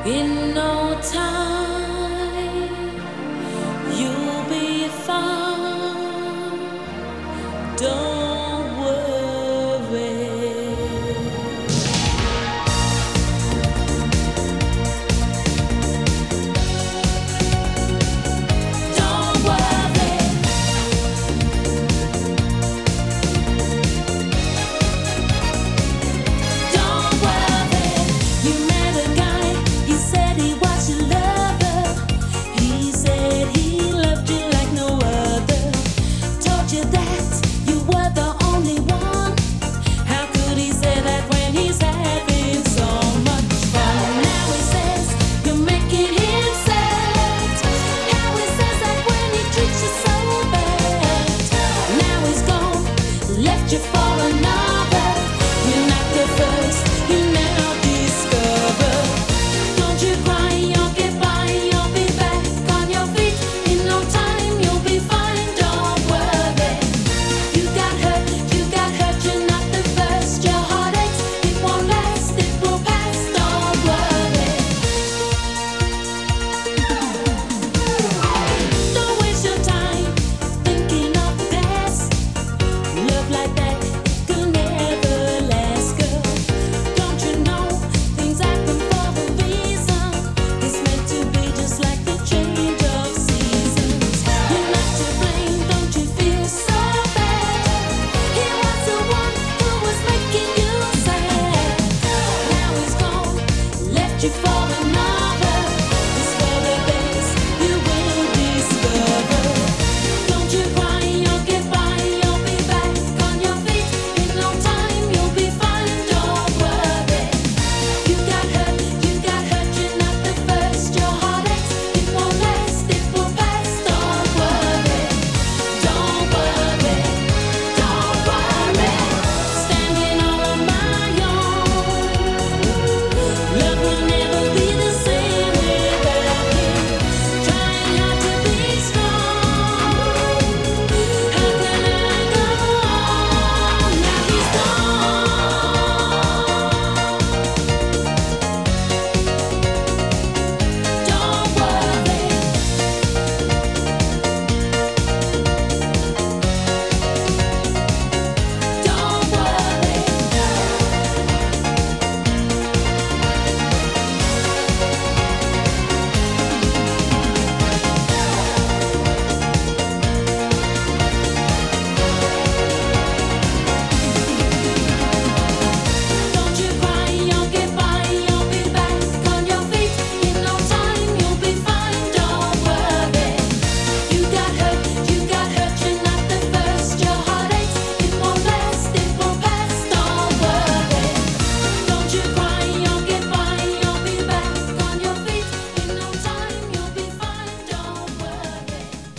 In no time, you'll be found. Don't worry. Don't worry. Don't worry. You met a guy. He said he was your lover. He said he loved you like no other. Told you that you were the only one. How could he say that when he's having so much fun? Now he says you're making him sad. How he says that when he treats you so bad. Now he's gone, left you for another. You're not the first, you now discover. Don't you cry, you'll get by, you'll be back on your feet. In no time, you'll be fine, don't worry. You got hurt, you're not the first. Your heart aches, it won't last, it will pass, don't worry. Don't waste your time thinking of the past. Love like that could never last, girl. Don't you know things happen for a reason? It's meant to be just like the change of seasons. You're not to blame, don't you feel so bad? He was the one who was making you sad. Now he's gone, left you for